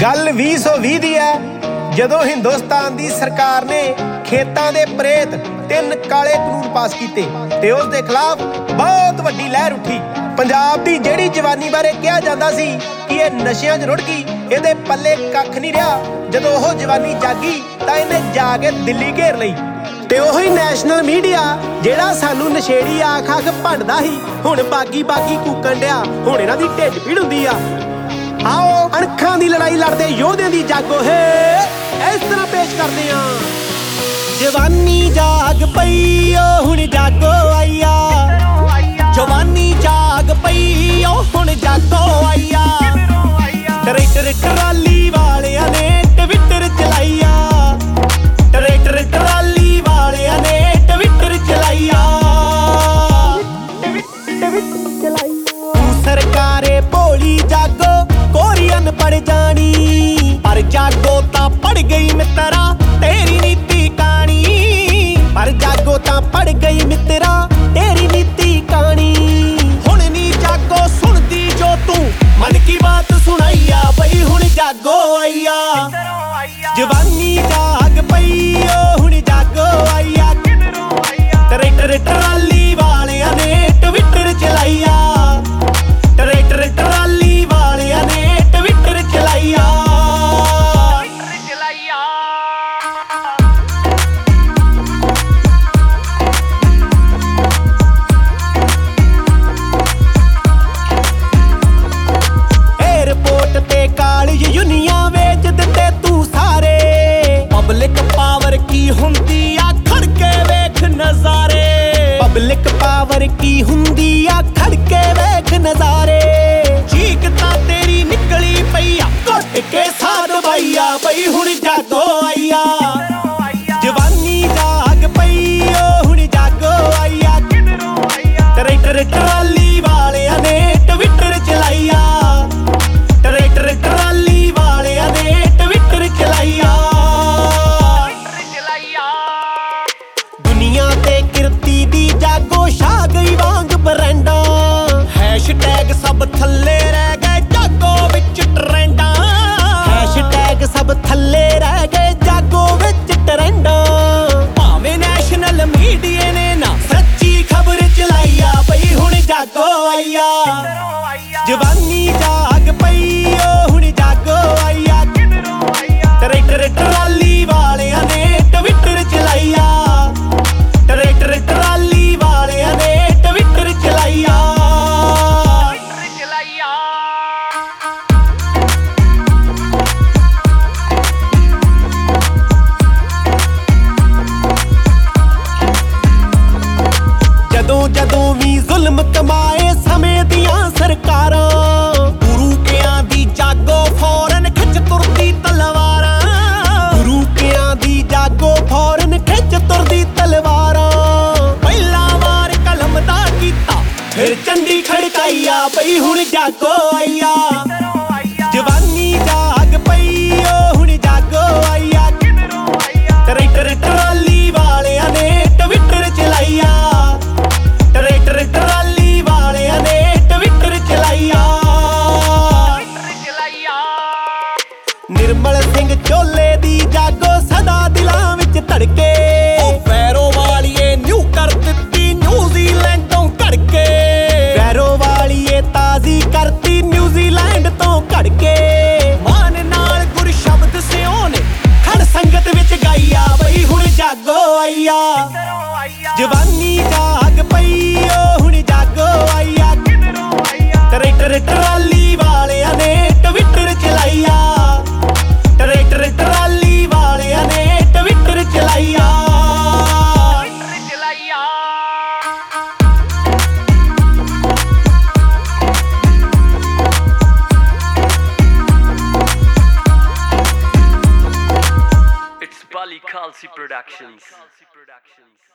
गल 2020 दी है जदों हिंदुस्तान दी सरकार ने खेतां दे प्रेत 3 काले कानून पास कीते ते उस दे खिलाफ बहुत वड्डी लहर उठी। पंजाब दी जेड़ी जवानी बारे कहा जांदा सी कि ये नशियां च रुड़ गई, इहदे पल्ले कख नहीं रहा। जदों ओह जवानी जागी तां इहने जाके दिल्ली घेर लई ते ओही नैशनल मीडिया जेड़ा सानू नशेड़ी आख आख भंडदा ही हुण बागी बागी कूकण डिया, हुण इन्हां दी ढिड पीड़ हुंदी आ। आओ अणखां दी लड़ाई लड़दे योधियां दी जागो है इस तरह पेश करदे आ। जवानी जाग पई ओ हुण जागो आईया, जवानी जाग पई ओ हुण जागो आईया। ट्रैक्टर ट्राली वालियां ने ट्विटर चलाईया, ट्रैक्टर ट्राली वालियां ने ट्विटर चलाईया। सरकारे भोली जागो कोरियन पड़ जानी, पर जागो तां पड़ गई मित्रा तेरी नीति कहानी, पर जागो तां पड़ गई मित्रा तेरी नीति कहानी। हुण नी जागो सुनदी जो तू मन की बात सुनाईया, बई हुण जागो आईया। जवानी जाग पई ओ हुण जागो आईया। ट्रैक्टर ट्राली वालियां ने ट्विटर चलाईया, ट्रैक्टर ट्राली वालियां ने ट्विटर चलाईया। एयरपोर्ट ते कालेज यूनियां वेच दित्ते तू सारे, पब्लिक पावर की हुंदी आ खड़के वेख नजारे, पब्लिक पावर की हुंदी आ खड़के वेख नजारे। चीक तां तेरी निकली पई आ घुट के साध बाईया, बई हुण जागो आईया। जवानी जाग पई ओ हुण जागो आईया। ट्रैक्टर ट्राली वालियां ने ट्विटर चलाईया, ट्रैक्टर ट्राली वालियां ने ट्विटर चलाईया। दुनिया ते किरती दी जागो छा गई वांग ब्रांडा, हैशटैग सब थल्ले रह गए जागो विच ट्रेंडा, हैशटैग सब थल्ले रह गए जागो विच ट्रेंडा। भावें नैशनल मीडिया ने ना सच्ची खबर चलाईया, बई हुण जागो आईया। जवानी जाग पई ओ हुण जागो आईया। ट्रैक्टर ट्राली वालियां ने ट्विटर चलाईया, ट्रैक्टर ट्राली वालियां ने ट्विटर चलाईया। जदों जदों भी जुल्म कमाए समय दियां सरकारां, गुरु कियां दी जागो फौरन खिच तुरदी तलवारां, गुरु कियां दी जागो फौरन खिच तुरदी तलवारां। पहला वार कलम दा कीता फिर चंडी खड़काईया, बई हुण जागो आईया। जवानी जाग पई ओ हुण जागो आईया। ट्रैक्टर ट्राली वालियां ने ट्विटर चलाईया, ट्रैक्टर ट्राली वालियां ने ट्विटर चलाईया। निर्मल सिंह चोले दी जागो सदा दिलां विच धड़के, वैरों वालिए न्यू कर दित्ती न्यूजीलैंड तो घड़के, वैरों वालिए ताजी करती न्यूजीलैंड तो घड़के। मान नाल गुरशब्द सिओ ने खड़ संगत विच गाईया, बई हुण जागो आईया। जवानी जाग पई ओ हुण जागो आईया। ट्रैक्टर ट्राली वालियां ने ट्विटर चलाईया, ट्रैक्टर ट्राली वालियां ने ट्विटर चलाईया। It's Bali Khalsi Productions.